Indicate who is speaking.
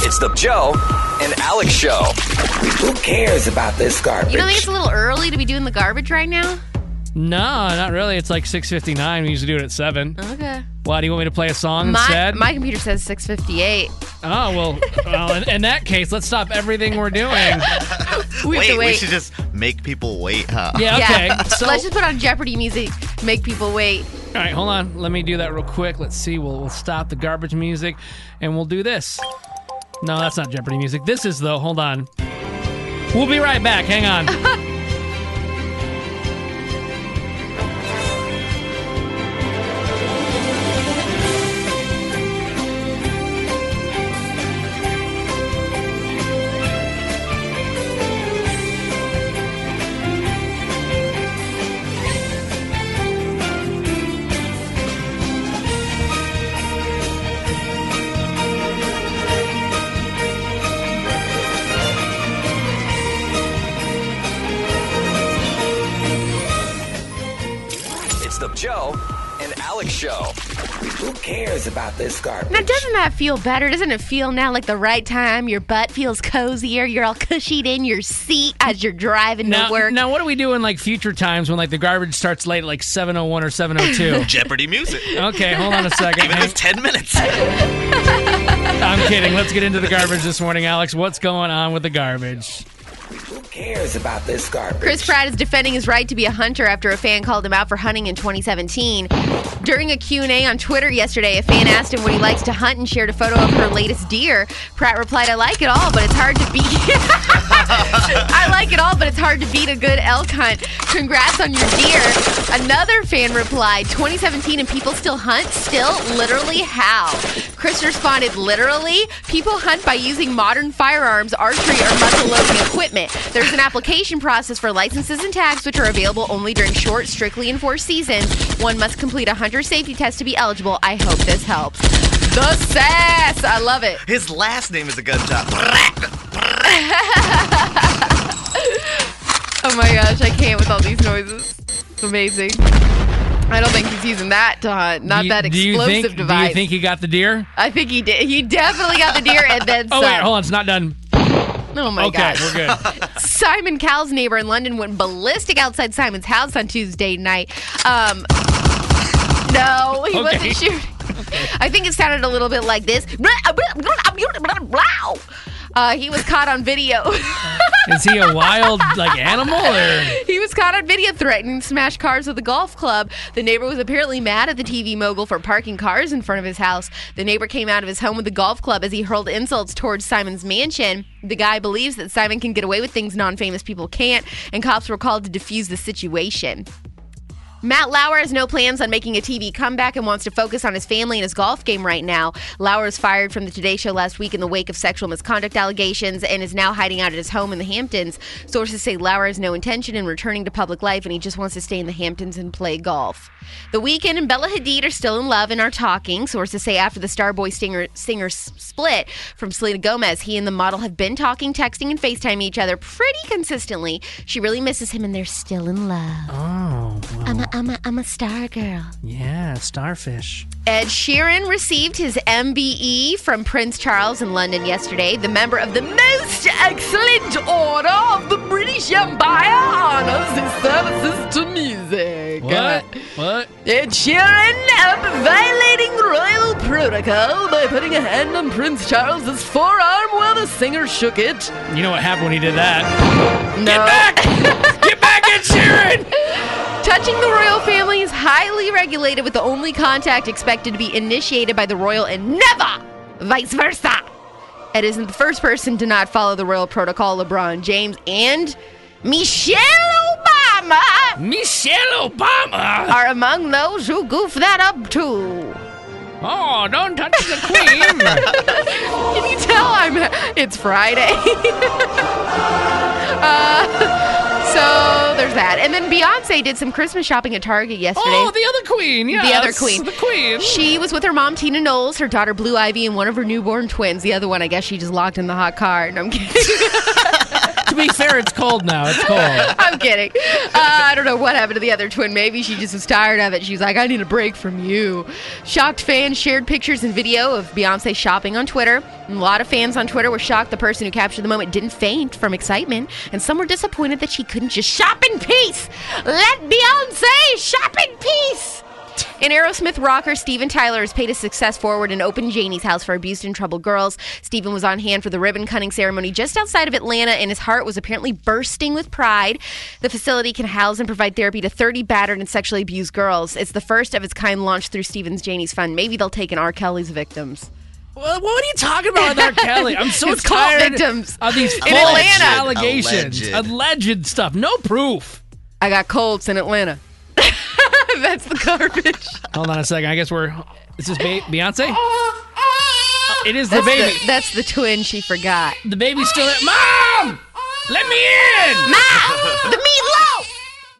Speaker 1: It's the Joe and Alex Show.
Speaker 2: Who cares about this garbage?
Speaker 3: You don't think it's a little early to be doing the garbage right now?
Speaker 4: No, not really. It's like 6:59. We usually do it at 7.
Speaker 3: Okay.
Speaker 4: Why, do you want me to play a song instead?
Speaker 3: My computer says 6:58.
Speaker 4: Oh, well, in that case, let's stop everything we're doing.
Speaker 5: We should just make people wait, huh?
Speaker 4: Yeah, okay.
Speaker 3: Yeah.
Speaker 4: So,
Speaker 3: Let's just put on Jeopardy music, make people wait.
Speaker 4: all right, hold on. Let me do that real quick. Let's see. We'll stop the garbage music, and we'll do this. No, that's not Jeopardy music. This is, though. Hold on. We'll be right back. Hang on.
Speaker 1: It's the Joe and Alex Show.
Speaker 2: Who cares about this garbage?
Speaker 3: Now, doesn't that feel better? Doesn't it feel now like the right time? Your butt feels cozier. You're all cushied in your seat as you're driving to work.
Speaker 4: Now, what do we do in like future times when like the garbage starts late at like 7:01 or 7:02?
Speaker 5: Jeopardy music.
Speaker 4: Okay, hold on a second.
Speaker 5: Even if it's 10 minutes.
Speaker 4: I'm kidding. Let's get into the garbage this morning, Alex. What's going on with the garbage?
Speaker 2: Who cares about this garbage?
Speaker 3: Chris Pratt is defending his right to be a hunter after a fan called him out for hunting in 2017. During a Q&A on Twitter yesterday, a fan asked him what he likes to hunt and shared a photo of her latest deer. Pratt replied, "I like it all, but it's hard to beat." I like it all, but it's hard to beat a good elk hunt. Congrats on your deer. Another fan replied, 2017 and people still hunt? Still? Literally how? Chris responded, literally? People hunt by using modern firearms, archery, or muzzle loading equipment. There's an application process for licenses and tags, which are available only during short, strictly enforced seasons. One must complete a hunter safety test to be eligible. I hope this helps. The sass! I love it.
Speaker 5: His last name is a gunshot.
Speaker 3: Oh my gosh, I can't with all these noises. It's amazing. I don't think he's using that to hunt. Not that explosive device.
Speaker 4: Do you think he got the deer?
Speaker 3: I think he did. He definitely got the deer and then some.
Speaker 4: Oh, wait, hold on. It's not done.
Speaker 3: Oh my gosh.
Speaker 4: Okay, we're good.
Speaker 3: Simon Cowell's neighbor in London went ballistic outside Simon's house on Tuesday night. No, he wasn't shooting. I think it sounded a little bit like this. He was caught on video.
Speaker 4: Is he a wild animal or?
Speaker 3: He was caught on video threatening to smash cars with a golf club. The neighbor was apparently mad at the TV mogul for parking cars in front of his house. The neighbor came out of his home with a golf club as he hurled insults towards Simon's mansion. The guy believes that Simon can get away with things non-famous people can't, and cops were called to defuse the situation. Matt Lauer has no plans on making a TV comeback and wants to focus on his family and his golf game right now. Lauer was fired from the Today Show last week in the wake of sexual misconduct allegations and is now hiding out at his home in the Hamptons. Sources say Lauer has no intention in returning to public life and he just wants to stay in the Hamptons and play golf. The Weeknd and Bella Hadid are still in love and are talking. Sources say after the Starboy singer split from Selena Gomez, he and the model have been talking, texting, and FaceTiming each other pretty consistently. She really misses him and they're still in love.
Speaker 4: Oh, well.
Speaker 3: I'm a star girl.
Speaker 4: Yeah, starfish.
Speaker 3: Ed Sheeran received his MBE from Prince Charles in London yesterday. The member of the most excellent order of the British Empire honors his services to music.
Speaker 4: What?
Speaker 3: Ed Sheeran violating royal protocol by putting a hand on Prince Charles's forearm while the singer shook it.
Speaker 4: You know what happened when he did that?
Speaker 3: No.
Speaker 4: Get back! Get back, Ed Sheeran!
Speaker 3: Touching the royal family is highly regulated, with the only contact expected to be initiated by the royal and never vice versa. Ed isn't the first person to not follow the royal protocol. LeBron James and Michelle Obama are among those who goof that up too.
Speaker 4: Oh, don't touch the queen.
Speaker 3: Can you tell it's Friday? So there's that. And then Beyonce did some Christmas shopping at Target yesterday.
Speaker 4: Oh, the other queen. Yes,
Speaker 3: the other queen.
Speaker 4: The queen.
Speaker 3: She was with her mom, Tina Knowles, her daughter, Blue Ivy, and one of her newborn twins. The other one, I guess she just locked in the hot car. No, I'm kidding.
Speaker 4: To be fair, it's cold now. It's cold.
Speaker 3: I'm kidding. I don't know what happened to the other twin. Maybe she just was tired of it. She was like, I need a break from you. Shocked fans shared pictures and video of Beyonce shopping on Twitter. A lot of fans on Twitter were shocked the person who captured the moment didn't faint from excitement. And some were disappointed that she couldn't just shop in peace. Let Beyonce shop in peace. And Aerosmith rocker Steven Tyler has paid his success forward and opened Janie's house for abused and troubled girls. Steven was on hand for the ribbon cutting ceremony just outside of Atlanta, and his heart was apparently bursting with pride. The facility can house and provide therapy to 30 battered and sexually abused girls. It's the first of its kind launched through Steven's Janie's Fund. Maybe they'll take in R. Kelly's victims.
Speaker 4: What are you talking about with R. Kelly? I'm so
Speaker 3: It's cult
Speaker 4: tired
Speaker 3: victims
Speaker 4: of these
Speaker 3: in
Speaker 4: false
Speaker 3: Atlanta.
Speaker 4: allegations. Alleged stuff. No proof.
Speaker 3: I got colds in Atlanta. That's the garbage.
Speaker 4: Hold on a second. I guess is this Beyonce? It is the baby.
Speaker 3: That's the twin she forgot.
Speaker 4: The baby's still there. Mom! Let me in!
Speaker 3: Mom! Let me